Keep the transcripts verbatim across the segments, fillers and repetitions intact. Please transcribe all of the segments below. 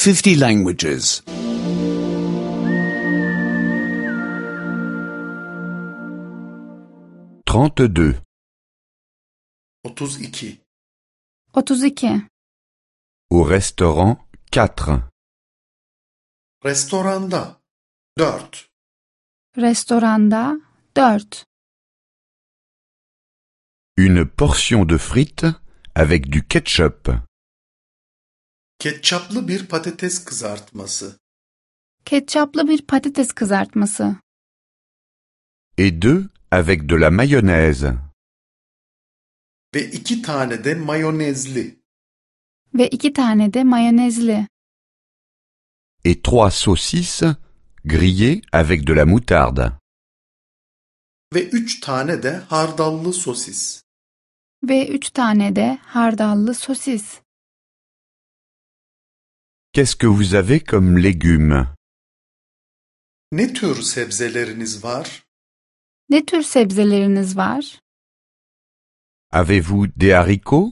fifty languages. trente-deux. otuz iki. otuz iki. Au restaurant quatre. Restoranda dört. Restoranda dört. Une portion de frites avec du ketchup. Ketçaplı bir patates kızartması. Ketçaplı bir patates kızartması. Et deux avec de la mayonnaise. Ve iki tane de mayonezli. Ve iki tane de mayonezli. Et trois saucisses grillées avec de la moutarde. Ve üç tane de hardallı sosis. Ve üç tane de hardallı sosis. Qu'est-ce que vous avez comme légumes? Ne tür sebzeleriniz var? Ne tür sebzeleriniz var? Avez-vous des haricots?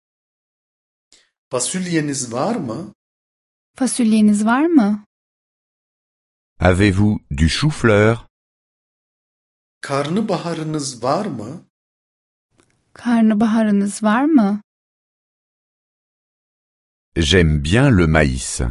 Fasulyeniz var mı? Fasulyeniz var mı? Avez-vous du chou-fleur? Karnabaharınız var mı? Karnabaharınız var mı? J'aime bien le maïs.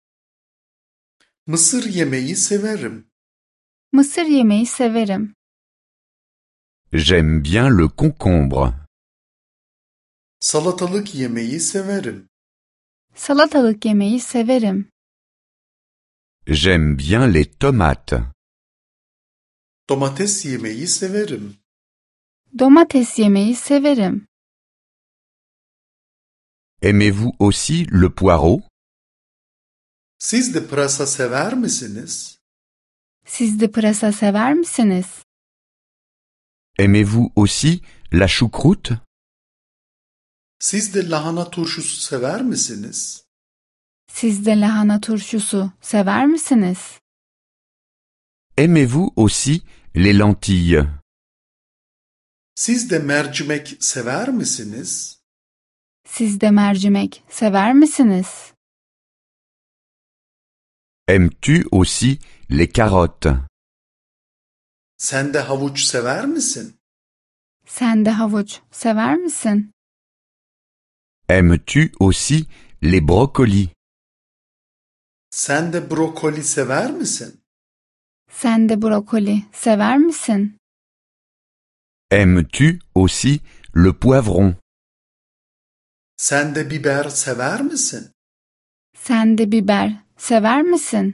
Mısır yemeği severim. Mısır yemeği severim. J'aime bien le concombre. Salatalık yemeği severim. Salatalık yemeği severim. J'aime bien les tomates. Domates yemeği severim. Domates yemeği severim. Aimez-vous aussi le poireau? Siz de pırasa sever misiniz? Siz de pırasa sever misiniz? Aimez-vous aussi la choucroute? Siz de lahana turşusu sever misiniz? Siz de lahana turşusu sever misiniz? Aimez-vous aussi les lentilles? Siz de mercimek sever misiniz? Siz de mercimek sever misiniz? Aimes-tu aussi les carottes? Sen de havuç sever misin? Sen de havuç sever misin? Aimes-tu aussi les brocolis? Sen de brokoli sever misin? Sen de brokoli sever misin? Aimes-tu aussi le poivron? Sen de biber sever misin? Sen de biber sever misin?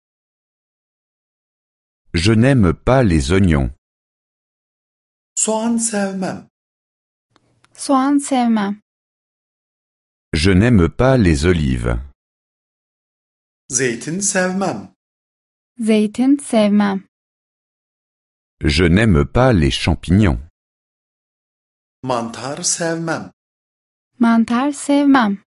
Je n'aime pas les oignons. Soğan sevmem. Soğan sevmem. Je n'aime pas les olives. Zeytin sevmem. Zeytin sevmem. Je n'aime pas les champignons. Mantar sevmem. Mantar sevmem.